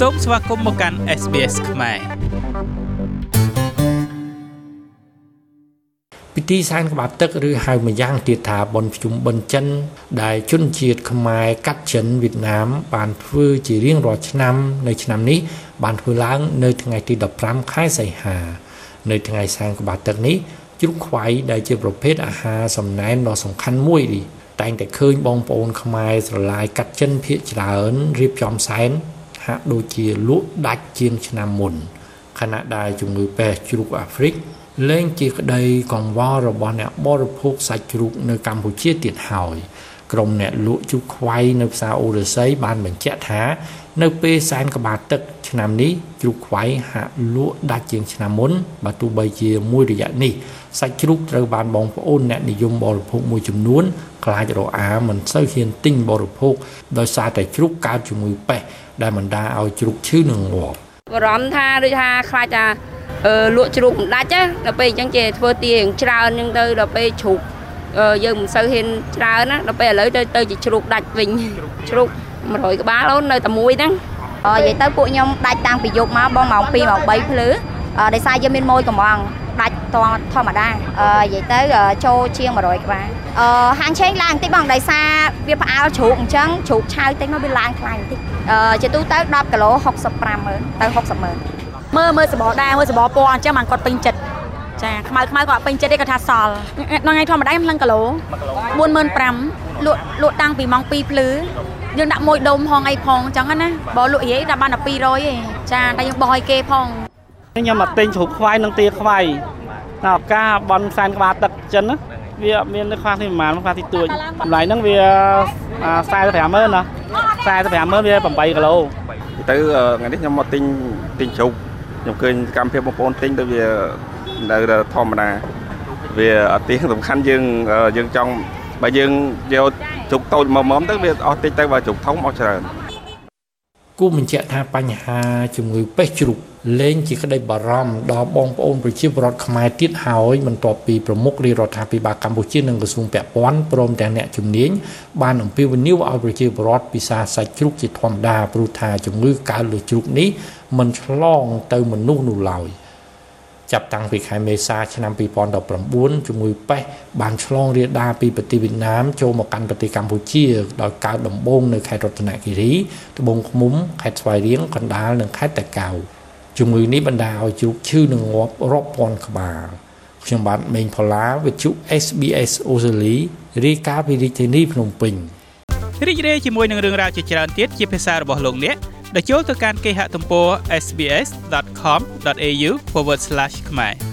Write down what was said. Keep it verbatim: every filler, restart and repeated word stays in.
សូមស្វាគមន៍មកកាន់ เอส บี เอส ខ្មែរពិធីសែនក្បាលទឹកឬហៅម្យ៉ាងទៀតថាបុណ្យភ្ជុំបិណ្ឌចិនដែលជនជាតិខ្មែរកាត់ចិនវៀតណាមបានធ្វើជារៀងរាល់ឆ្នាំនៅឆ្នាំនេះបានធ្វើឡើងនៅថ្ងៃទីដប់ប្រាំខែសីហានៅថ្ងៃសែនក្បាលទឹកនេះជ្រូកខ្វៃដែលជាប្រភេទអាហារសំណែនដ៏សំខាន់មួយនេះតែងតែឃើញបងប្អូនខ្មែរស្រឡាយកាត់ចិនភាគច្រើនរៀបចំសែនហាក់ដូចជាលក់ដាច់ជាងឆ្នាំមុនខណៈដែលជំងឺពែសជ្រូកអាហ្វ្រិកលែងជាក្តីកង្វល់របស់អ្នកបរិភោគសាច់ជ្រូកនៅកម្ពុជាទៀតហើយក្រុមអ្នកលក់ជ្រូកខ្វៃនៅផ្សារអូរស័យបានបញ្ជាក់ថានៅពេលសែនក្បាលទឹកឆ្នាំនេះជ្រូកខ្វៃហាក់លក់ដាច់ជាងឆ្នាំមុនបើទោះបីជាមួយរយៈនេះសាច់ជ្រូកត្រូវបានបងប្អូនអ្នកនិយមបរិភោគមួយចំនួនខ្លាចរអាមិនសូវហ៊ានទិញបរិភោគដោយសារតែជ្រូកកើតជំងឺពែសដែលបណ្ដាលឲ្យជ្រូកឈឺនិងងាប់បារម្ភថាដូចថាខ្លាចថាអឺលក់ជ្រូកមិនដាច់ណាដល់ពេលអញ្ចឹងគេធ្វើទារៀងច្រើនអញ្ចឹងទៅដល់ពេលជ្រូកយើងមិនសូវហ៊ានច្រើនណាដល់ពេលឥឡូវទៅទៅជាជ្រូកដាច់វិញជ្រូកmột trămក្បាលអូននៅតែមួយហ្នឹងអឺនិយាយទៅពួកខ្ញុំដាច់តាំងពីយប់មកបងម៉ោងពីរម៉ោងបីភ្លឺអឺដោយសារយើងមានមួយកំងដាច់តធម្មតាអឺនិយាយទៅចូលជាងmột trămក្បាលអឺហាងឆេងឡើងបន្តិចបងដោយសារវាផ្អើលជ្រូកអញ្ចឹងជ្រូកឆៅតិចមកវាឡើងថ្លៃបន្តិចអឺជាទូទៅដប់គីឡូហុកសិបប្រាំម៉ឺនទៅហុកសិបម៉ឺនមើលមើលសបោដែរមើលសបោពណ៌អញ្ចឹងបានគាត់ពេញចិត្តចាខ្មៅខ្មៅគាត់ពេញចិត្តទេគាត់ថាសល់ថ្ងៃធម្មតាខ្ញុំឡើងគីឡូបួនម៉ឺនប្រាំលក់លក់តាំងពីម៉ោងពីរភ្លឺយើងដាក់មួយដុំហងអីផងអញ្ចឹងណាបើលក់រាយដាក់បានតែពីររយឯងចាតែយើងបោះឲ្យគេផងខ្ញុំមកទិញជ្រូកខ្វៃនិងទាខ្វៃតែឱកាសបន់សែនក្បាលទឹកចិនណាវាមានខ្វះទីប្រហែលខ្វះទីទួចតម្លៃហ្នឹងវាខ្សែទៅប្រាំម៉ឺនណាខ្សែទៅប្រាំម៉ឺនវាប្រាំបីគីឡូទៅថ្ងៃនេះខ្ញុំមកទិញទិញជ្រូកខ្ញុំឃើញកម្មភាពបងប្អូនទិញទៅវានៅធម្មតាវាអត់ទីសំខាន់យើងយើងចង់បើយើងយកជ្រូកតូចមកមកទៅវាអស់តិចទៅបើជ្រូកធំអស់ច្រើនគូបញ្ជាក់ថាបញ្ហាជំងឺពែសជ្រូកលែងជាក្តីបារម្ភដល់បងប្អូនប្រជាពលរដ្ឋខ្មែរទៀតហើយបន្ទាប់ពីប្រមុខរាជរដ្ឋាភិបាលកម្ពុជានិងក្រសួងពាក់ព័ន្ធព្រមទាំងអ្នកជំនាញបានអំពាវនាវឲ្យប្រជាពលរដ្ឋពិសាសាច់ជ្រូកជាធម្មតាព្រោះថាជំងឺកើតលើជ្រូកនេះមិនឆ្លងទៅមនុស្សនោះឡើយចាប់តាំងពីខែមេសាឆ្នាំពីរពាន់ដប់ប្រាំបួនជំងឺពែសបានឆ្លងរាលដាលពីប្រទេសវៀតណាមចូលមកកាន់ប្រទេសកម្ពុជាដោយកើតដំបូងនៅខេត្តរតនគិរីត្បូងឃ្មុំខេត្តស្វាយរៀងកណ្ដាលនិងខេត្តតាកែវជំងឺនេះបណ្ដាលឲ្យជ្រូកឈឺនិងងាប់រាប់ពាន់ក្បាលខ្ញុំបាទមេងផល្លាវិទ្យុ เอส บี เอส អូស្ត្រាលីរាយការណ៍ពីរាជធានីភ្នំពេញរីករាយជាមួយនឹងរឿងរ៉ាវជាច្រើនទៀតជាភាសារបស់លោកអ្នកដែលចូលទៅកាន់គេហទំព័រ เอส บี เอส ដอท com ដอท เอ ยู forward slash ខ្មែរ